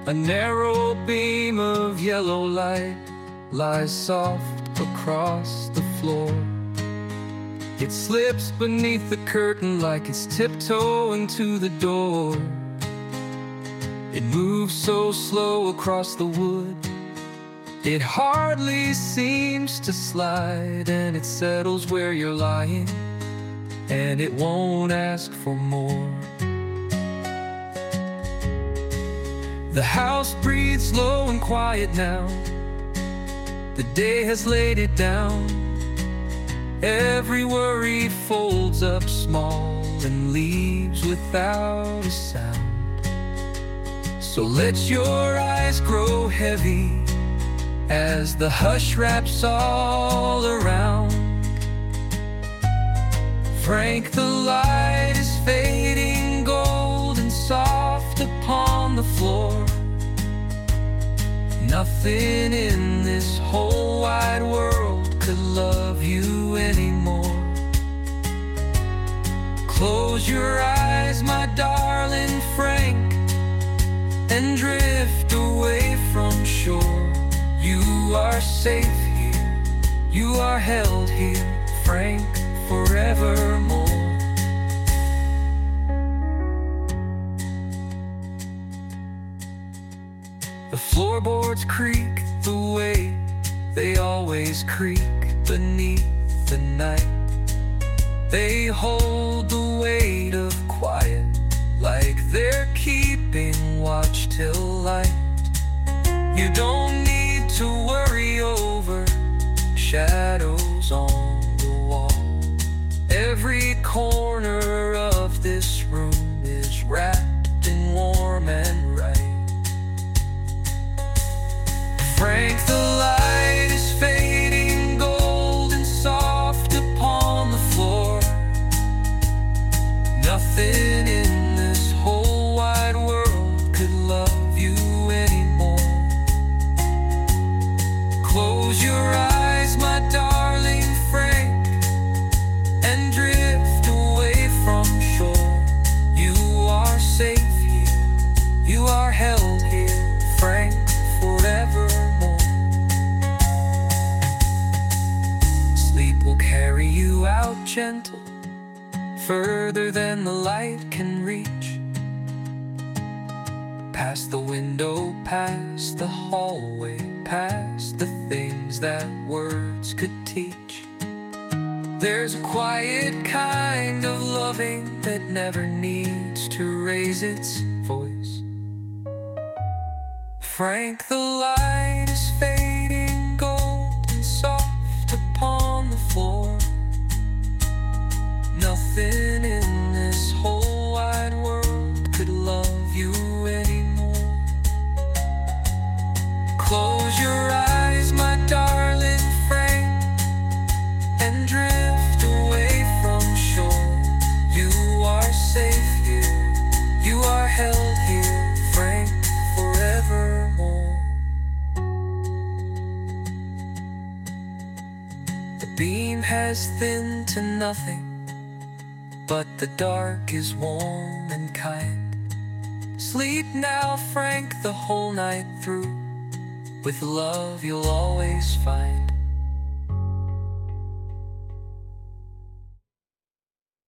A narrow beam of yellow light lies soft across the floor. It slips beneath the curtain like it's tiptoeing to the door. It moves so slow across the wood, it hardly seems to slide, and it settles where you're lying, and it won't ask for more. The house breathes low and quiet now. The day has laid it down. Every worry folds up small and leaves without a sound. So let your eyes grow heavy as the hush wraps all around. Frank, the light is fading gold and soft upon the floor. Nothing in this whole wide world could love you anymore. Close your eyes, my darling Frank, and drift away from shore. You are safe here, you are held here, Frank, forevermore. The floorboards creak the way they always creak beneath the night. They hold the weight of quiet like they're keeping watch till light. You don't need to worry over shadows on the wall. Every corner of this room is wrapped in warm and right. Frank, the light is fading gold and soft upon the floor. Nothing in this whole wide world could love you anymore. Close your eyes, my darling Frank, and drift away from shore. You are safe here, you are held here, Frank, forevermore. Sleep will carry you out gentle, further than the light can reach. Past the window, past the hallway, past the things that words could teach. There's a quiet kind of loving that never needs to raise its voice. Frank, the light is fading gold and soft upon the floor. Nothing in this whole wide world could love you anymore. Close your eyes, my darling Frank, and drift away from shore. You are safe here, you are held here, Frank, forevermore. The beam has thinned to nothing, but the dark is warm and kind. Sleep now, Frank, the whole night through. With love you'll always find.